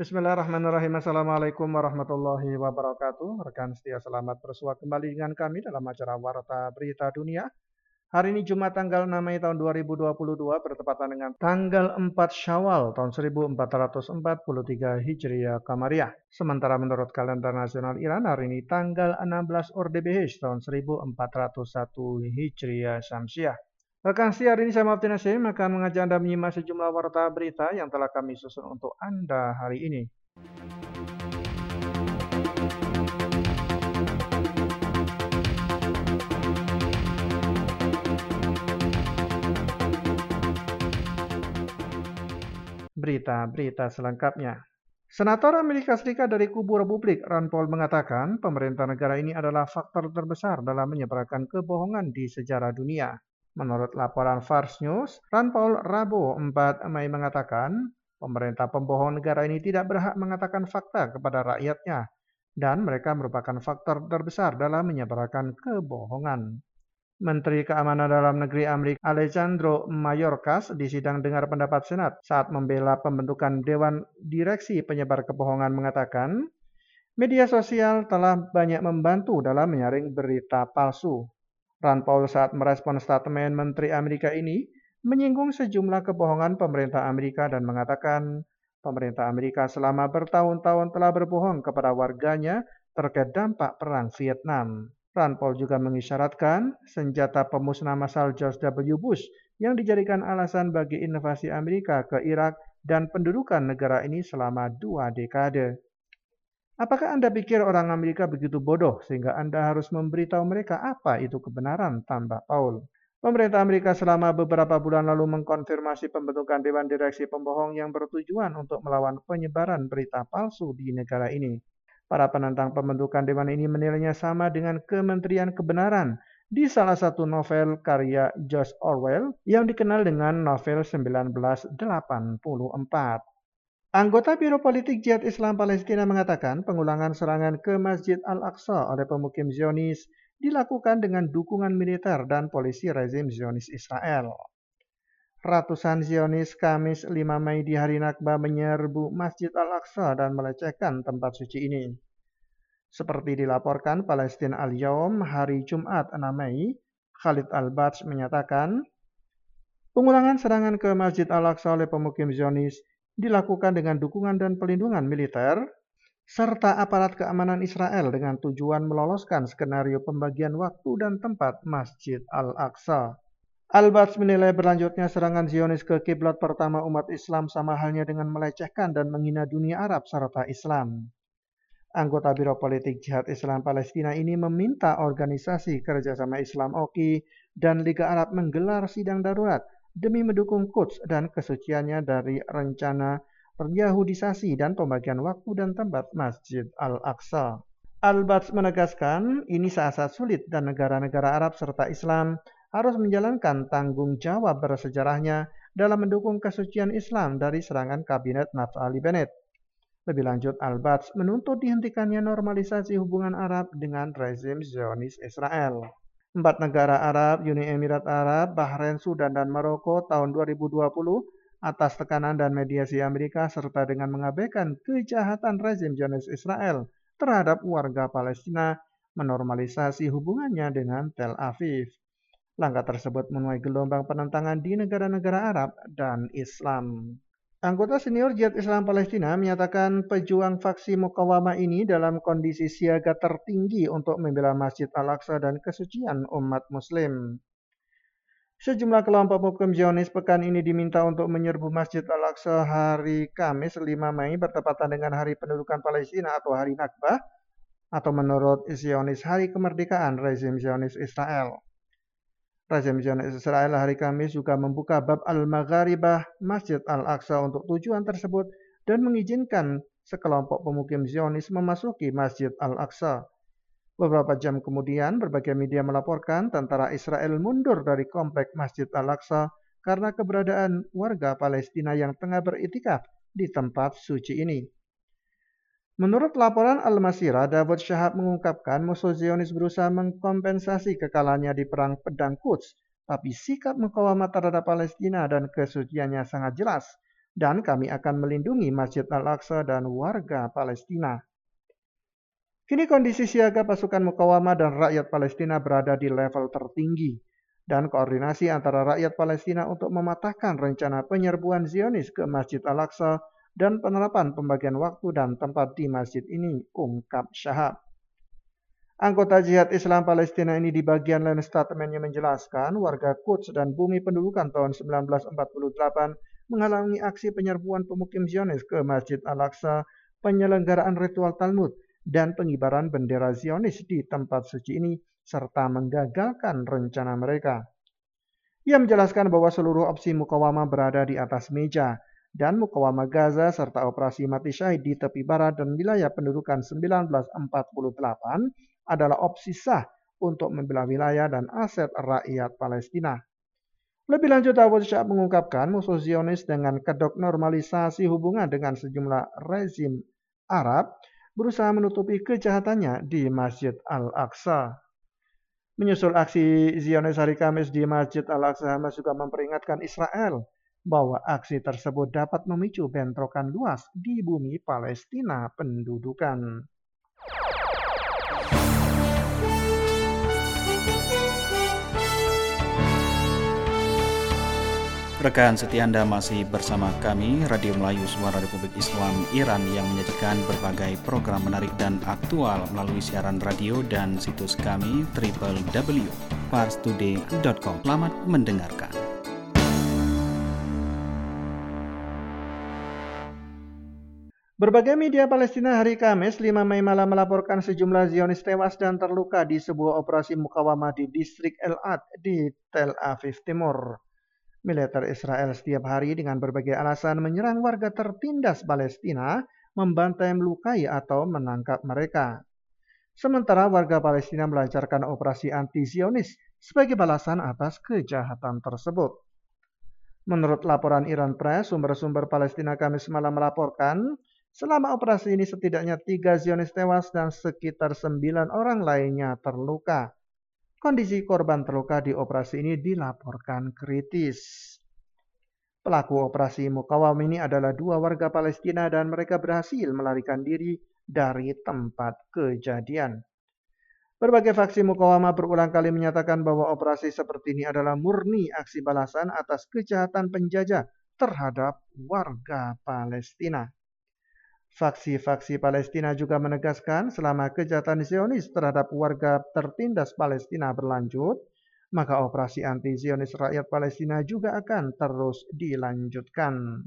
Bismillahirrahmanirrahim. Assalamualaikum warahmatullahi wabarakatuh. Rekan setia, selamat bersua kembali dengan kami dalam acara Warta Berita Dunia. Hari ini Jumat tanggal 6 Mei tahun 2022 bertepatan dengan tanggal 4 Syawal tahun 1443 Hijriah Kamariah. Sementara menurut kalender nasional Iran hari ini tanggal 16 Ordibehis tahun 1401 Hijriah Syamsiah. Rekan setia, hari ini saya Maftin Hasyim akan mengajak Anda menyimak sejumlah warta berita yang telah kami susun untuk Anda hari ini. Berita-berita selengkapnya. Senator Amerika Serikat dari kubu Republik, Rand Paul, mengatakan pemerintah negara ini adalah faktor terbesar dalam menyebarkan kebohongan di sejarah dunia. Menurut laporan Fars News, Rand Paul Rabu 4 Mei mengatakan pemerintah pembohong negara ini tidak berhak mengatakan fakta kepada rakyatnya dan mereka merupakan faktor terbesar dalam menyebarkan kebohongan. Menteri Keamanan Dalam Negeri Amerika Alejandro Mayorkas di sidang dengar pendapat Senat saat membela pembentukan Dewan Direksi Penyebar Kebohongan mengatakan, media sosial telah banyak membantu dalam menyaring berita palsu. Rand Paul saat merespon statement Menteri Amerika ini menyinggung sejumlah kebohongan pemerintah Amerika dan mengatakan pemerintah Amerika selama bertahun-tahun telah berbohong kepada warganya terkait dampak perang Vietnam. Rand Paul juga mengisyaratkan senjata pemusnah massal George W. Bush yang dijadikan alasan bagi invasi Amerika ke Irak dan pendudukan negara ini selama 2 dekade. Apakah Anda pikir orang Amerika begitu bodoh sehingga Anda harus memberitahu mereka apa itu kebenaran, tambah Paul. Pemerintah Amerika selama beberapa bulan lalu mengkonfirmasi pembentukan Dewan Direksi Pembohong yang bertujuan untuk melawan penyebaran berita palsu di negara ini. Para penentang pembentukan dewan ini menilainya sama dengan Kementerian Kebenaran di salah satu novel karya George Orwell yang dikenal dengan novel 1984. Anggota Biro Politik Jihad Islam Palestina mengatakan pengulangan serangan ke Masjid Al-Aqsa oleh pemukim Zionis dilakukan dengan dukungan militer dan polisi rezim Zionis Israel. Ratusan Zionis Kamis 5 Mei di hari Nakba menyerbu Masjid Al-Aqsa dan melecehkan tempat suci ini. Seperti dilaporkan Palestina Al-Yaum hari Jumat 6 Mei, Khalid Al-Badj menyatakan, pengulangan serangan ke Masjid Al-Aqsa oleh pemukim Zionis dilakukan dengan dukungan dan pelindungan militer, serta aparat keamanan Israel dengan tujuan meloloskan skenario pembagian waktu dan tempat Masjid Al-Aqsa. Al-Badj menilai berlanjutnya serangan Zionis ke kiblat pertama umat Islam sama halnya dengan melecehkan dan menghina dunia Arab serta Islam. Anggota Biro Politik Jihad Islam Palestina ini meminta Organisasi Kerjasama Islam (OKI) dan Liga Arab menggelar sidang darurat demi mendukung Quds dan kesuciannya dari rencana Yahudisasi dan pembagian waktu dan tempat Masjid Al-Aqsa. Al-Badj menegaskan ini saat-saat sulit dan negara-negara Arab serta Islam harus menjalankan tanggung jawab bersejarahnya dalam mendukung kesucian Islam dari serangan kabinet Naftali Bennett. Lebih lanjut, Al-Badj menuntut dihentikannya normalisasi hubungan Arab dengan rezim Zionis Israel. 4 negara Arab, Uni Emirat Arab, Bahrain, Sudan, dan Maroko tahun 2020 atas tekanan dan mediasi Amerika serta dengan mengabaikan kejahatan rezim Zionis Israel terhadap warga Palestina menormalisasi hubungannya dengan Tel Aviv. Langkah tersebut menuai gelombang penentangan di negara-negara Arab dan Islam. Anggota senior Jihad Islam Palestina menyatakan pejuang faksi Mukawamah ini dalam kondisi siaga tertinggi untuk membela Masjid Al-Aqsa dan kesucian umat Muslim. Sejumlah kelompok pemukim Zionis pekan ini diminta untuk menyerbu Masjid Al-Aqsa hari Kamis 5 Mei bertepatan dengan Hari Pendudukan Palestina atau Hari Nakbah, atau menurut Zionis Hari Kemerdekaan rezim Zionis Israel. Rezim Zionis Israel hari Kamis juga membuka bab Al-Magharibah Masjid Al-Aqsa untuk tujuan tersebut dan mengizinkan sekelompok pemukim Zionis memasuki Masjid Al-Aqsa. Beberapa jam kemudian, berbagai media melaporkan tentara Israel mundur dari komplek Masjid Al-Aqsa karena keberadaan warga Palestina yang tengah beriktikaf di tempat suci ini. Menurut laporan Al-Masirah, Davud Shahab mengungkapkan musuh Zionis berusaha mengkompensasi kekalahannya di Perang Pedang Quds, tapi sikap mukawamah terhadap Palestina dan kesuciannya sangat jelas. dan kami akan melindungi Masjid Al-Aqsa dan warga Palestina. Kini kondisi siaga pasukan mukawamah dan rakyat Palestina berada di level tertinggi, dan koordinasi antara rakyat Palestina untuk mematahkan rencana penyerbuan Zionis ke Masjid Al-Aqsa dan penerapan pembagian waktu dan tempat di masjid ini, ungkap Shahab. Anggota Jihad Islam Palestina ini di bagian lain statementnya menjelaskan warga Quds dan bumi pendudukan tahun 1948 menghalangi aksi penyerbuan pemukim Zionis ke Masjid Al-Aqsa, penyelenggaraan ritual Talmud, dan pengibaran bendera Zionis di tempat suci ini, serta menggagalkan rencana mereka. Ia menjelaskan bahwa seluruh opsi mukawamah berada di atas meja, dan mukawamah Gaza serta operasi mati syahid di tepi barat dan wilayah pendudukan 1948 adalah opsi sah untuk membela wilayah dan aset rakyat Palestina. Lebih lanjut, Abu Syah mengungkapkan musuh Zionis dengan kedok normalisasi hubungan dengan sejumlah rezim Arab berusaha menutupi kejahatannya di Masjid Al-Aqsa. Menyusul aksi Zionis hari Kamis di Masjid Al-Aqsa, Hamas juga memperingatkan Israel bahwa aksi tersebut dapat memicu bentrokan luas di bumi Palestina pendudukan. Rekan setia Anda masih bersama kami, Radio Melayu Suara Republik Islam Iran yang menyajikan berbagai program menarik dan aktual melalui siaran radio dan situs kami www.parstoday.com. Selamat mendengarkan. Berbagai media Palestina hari Kamis 5 Mei malam melaporkan sejumlah Zionis tewas dan terluka di sebuah operasi mukawamah di distrik El-Ad di Tel Aviv Timur. Militer Israel setiap hari dengan berbagai alasan menyerang warga tertindas Palestina, membantai, melukai, atau menangkap mereka. Sementara warga Palestina melancarkan operasi anti-Zionis sebagai balasan atas kejahatan tersebut. Menurut laporan Iran Press, sumber-sumber Palestina Kamis malam melaporkan, selama operasi ini setidaknya 3 Zionis tewas dan sekitar 9 orang lainnya terluka. Kondisi korban terluka di operasi ini dilaporkan kritis. Pelaku operasi mukawamah ini adalah 2 warga Palestina dan mereka berhasil melarikan diri dari tempat kejadian. Berbagai faksi mukawamah berulang kali menyatakan bahwa operasi seperti ini adalah murni aksi balasan atas kejahatan penjajah terhadap warga Palestina. Faksi-faksi Palestina juga menegaskan selama kejahatan Zionis terhadap warga tertindas Palestina berlanjut, maka operasi anti-Zionis rakyat Palestina juga akan terus dilanjutkan.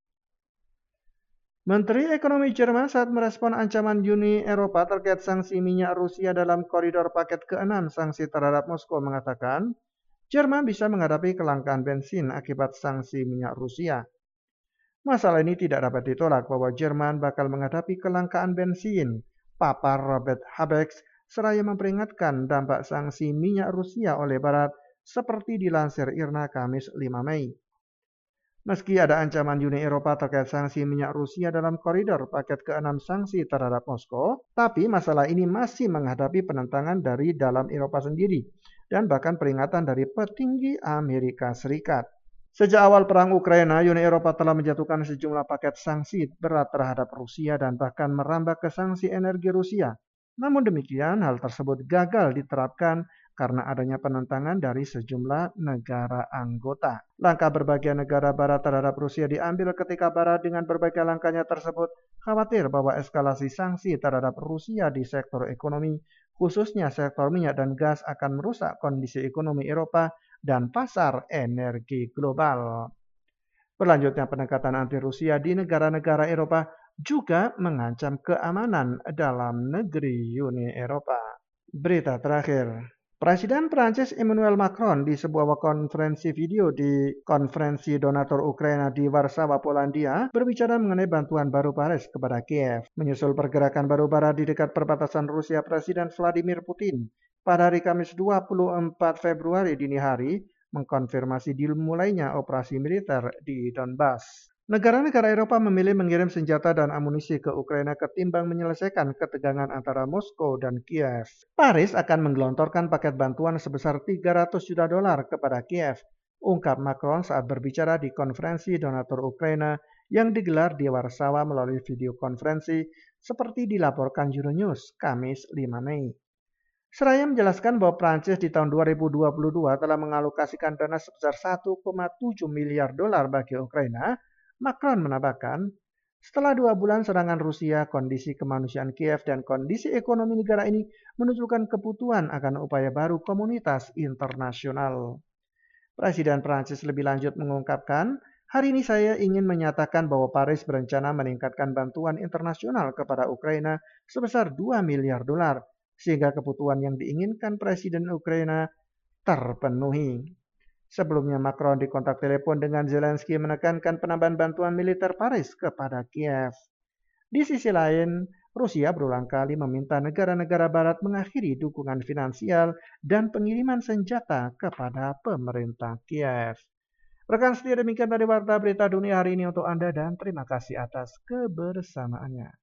Menteri Ekonomi Jerman saat merespon ancaman Uni Eropa terkait sanksi minyak Rusia dalam koridor paket ke-6 sanksi terhadap Moskow mengatakan, Jerman bisa menghadapi kelangkaan bensin akibat sanksi minyak Rusia. Masalah ini tidak dapat ditolak bahwa Jerman bakal menghadapi kelangkaan bensin, papar Robert Habeck, seraya memperingatkan dampak sanksi minyak Rusia oleh Barat seperti dilansir IRNA Kamis 5 Mei. Meski ada ancaman Uni Eropa terkait sanksi minyak Rusia dalam koridor paket ke-6 sanksi terhadap Moskow, tapi masalah ini masih menghadapi penentangan dari dalam Eropa sendiri dan bahkan peringatan dari petinggi Amerika Serikat. Sejak awal perang Ukraina, Uni Eropa telah menjatuhkan sejumlah paket sanksi berat terhadap Rusia dan bahkan merambah ke sanksi energi Rusia. Namun demikian, hal tersebut gagal diterapkan karena adanya penentangan dari sejumlah negara anggota. Langkah berbagai negara Barat terhadap Rusia diambil ketika Barat dengan berbagai langkahnya tersebut khawatir bahwa eskalasi sanksi terhadap Rusia di sektor ekonomi, khususnya sektor minyak dan gas, akan merusak kondisi ekonomi Eropa dan pasar energi global. Berlanjutnya pendekatan anti-Rusia di negara-negara Eropa juga mengancam keamanan dalam negeri Uni Eropa. Berita terakhir. Presiden Prancis Emmanuel Macron di sebuah konferensi video di konferensi donatur Ukraina di Warsawa, Polandia, berbicara mengenai bantuan baru Paris kepada Kiev. Menyusul pergerakan baru Barat di dekat perbatasan Rusia, Presiden Vladimir Putin pada hari Kamis 24 Februari dini hari mengkonfirmasi dimulainya operasi militer di Donbas. Negara-negara Eropa memilih mengirim senjata dan amunisi ke Ukraina ketimbang menyelesaikan ketegangan antara Moskow dan Kiev. Paris akan menggelontorkan paket bantuan sebesar 300 juta dolar kepada Kiev, ungkap Macron saat berbicara di konferensi donatur Ukraina yang digelar di Warsawa melalui video konferensi seperti dilaporkan Euronews Kamis 5 Mei. Seraya menjelaskan bahwa Prancis di tahun 2022 telah mengalokasikan dana sebesar 1,7 miliar dolar bagi Ukraina, Macron menambahkan, setelah 2 bulan serangan Rusia, kondisi kemanusiaan Kiev dan kondisi ekonomi negara ini menunjukkan kebutuhan akan upaya baru komunitas internasional. Presiden Prancis lebih lanjut mengungkapkan, hari ini saya ingin menyatakan bahwa Paris berencana meningkatkan bantuan internasional kepada Ukraina sebesar 2 miliar dolar, sehingga kebutuhan yang diinginkan Presiden Ukraina terpenuhi. Sebelumnya Macron di kontak telepon dengan Zelensky menekankan penambahan bantuan militer Paris kepada Kiev. Di sisi lain, Rusia berulang kali meminta negara-negara barat mengakhiri dukungan finansial dan pengiriman senjata kepada pemerintah Kiev. Rekan setia, demikian tadi Warta Berita Dunia hari ini untuk Anda dan terima kasih atas kebersamaannya.